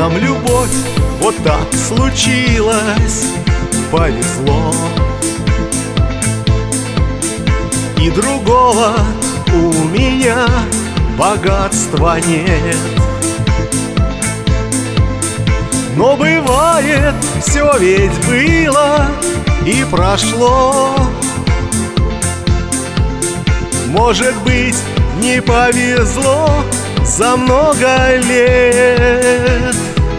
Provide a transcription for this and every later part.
Нам любовь вот так случилась, повезло. И другого у меня богатства нет. Но бывает, все ведь было и прошло. Может быть, не повезло за много лет.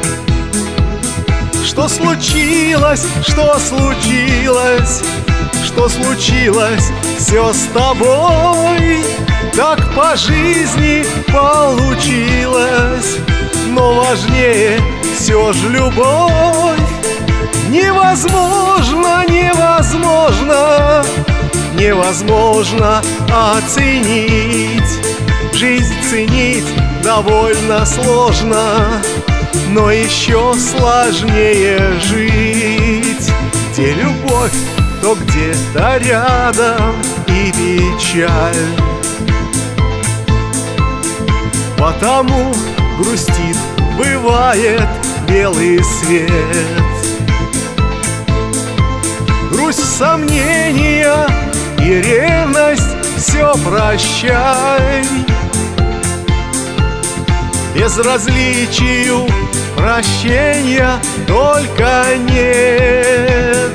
Что случилось, что случилось, что случилось все с тобой? Так по жизни получилось, но важнее все ж любовь. Невозможно, невозможно, невозможно оценить. Жизнь ценить довольно сложно, но еще сложнее жить. Где любовь, то где-то рядом и печаль. Потому грустит, бывает, белый свет. Грусть, сомнения и ревность все прощай. Безразличию прощения только нет.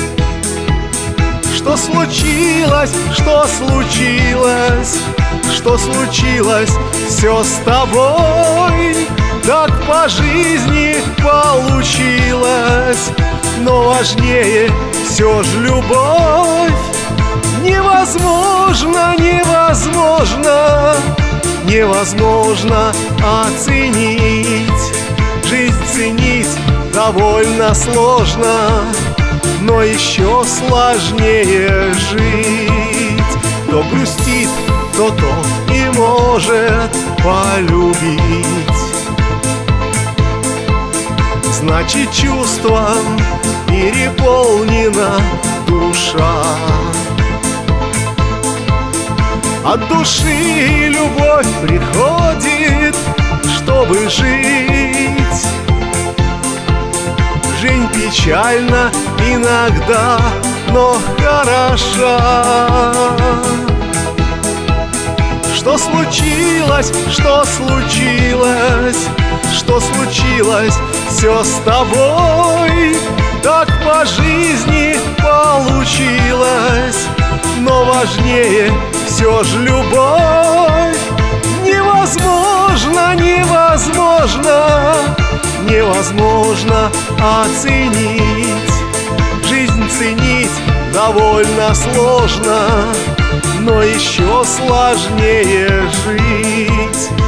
Что случилось, что случилось, что случилось все с тобой? Так по жизни получилось, но важнее все ж любовь. Невозможно, невозможно, невозможно оценить. Жизнь ценить довольно сложно, но еще сложнее жить. Кто грустит, то тот и может полюбить. Значит, чувством переполнена душа. От души любовь приходит, чтобы жить. Жизнь печальна иногда, но хороша. Что случилось, что случилось, что случилось все с тобой? Так по жизни получилось, но важнее все ж любовь. Невозможно, невозможно, невозможно оценить. Жизнь ценить довольно сложно, но еще сложнее жить.